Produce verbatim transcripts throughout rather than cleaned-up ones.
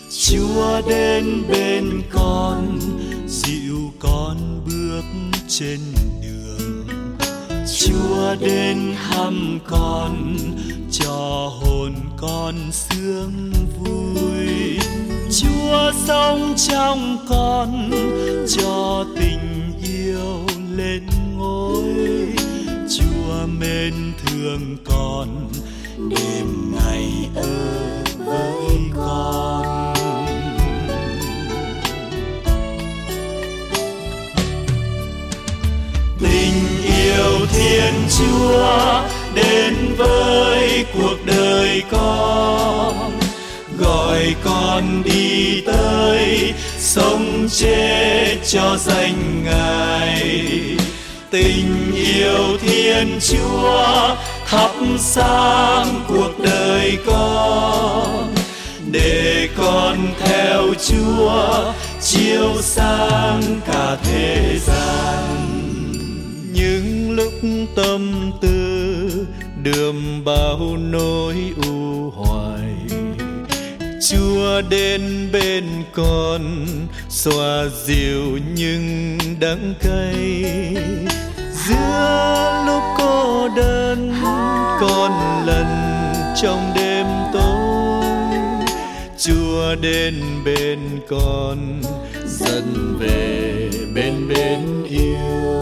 Chúa đến bên con, dịu con bước trên đường. Chúa đến thăm con, cho hồn con sướng vui. Chúa sống trong con, cho tình yêu lên ngôi. Chúa mến thương con, đêm ngày ở với con. Tình yêu Thiên Chúa đến với cuộc đời con, gọi con đi tới sống chết cho danh Ngài. Tình yêu Thiên Chúa thắp sáng cuộc đời con, để con theo Chúa chiếu sáng cả thế gian. Những lúc tâm tư đượm bao nỗi u hoài, Chúa đến bên con xoa dịu những đắng cay. Giữa lúc cô đơn con lần trong đêm tối, Chúa đến bên con dẫn về bên bên yêu.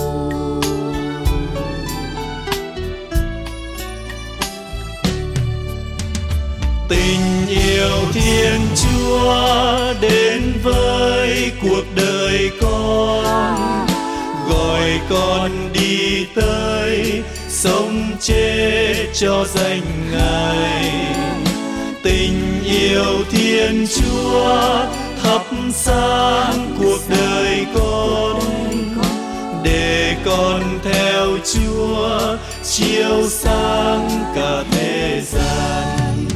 Tình yêu Thiên Chúa đến với cuộc đời con, gọi con đi tới sống chết cho danh Ngài. Tình yêu Thiên Chúa thắp sáng cuộc đời con, để con theo Chúa chiếu sáng cả thế gian.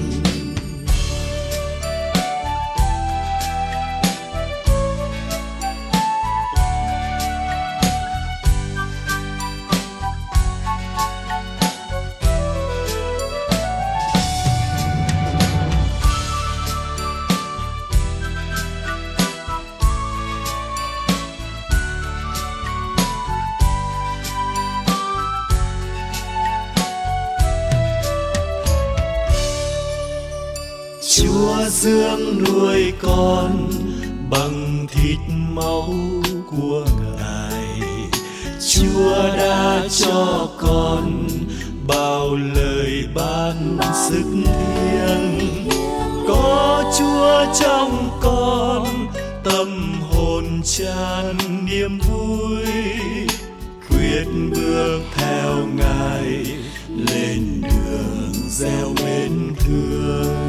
Chúa dưỡng nuôi con bằng thịt máu của Ngài. Chúa đã cho con bao lời ban sức thiêng. Có Chúa trong con, tâm hồn tràn niềm vui. Quyết bước theo Ngài lên đường gieo mến thương.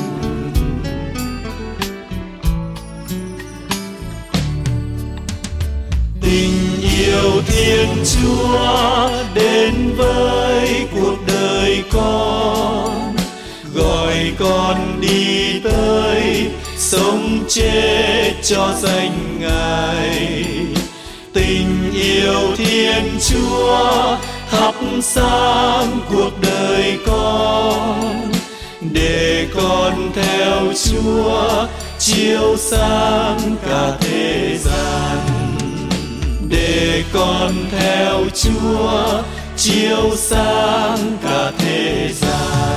Tình yêu Thiên Chúa đến với cuộc đời con, gọi con đi tới sống chết cho danh Ngài. Tình yêu Thiên Chúa thắp sáng cuộc đời con, để con theo Chúa chiếu sáng cả thế gian. Để con theo Chúa chiếu sáng cả thế gian.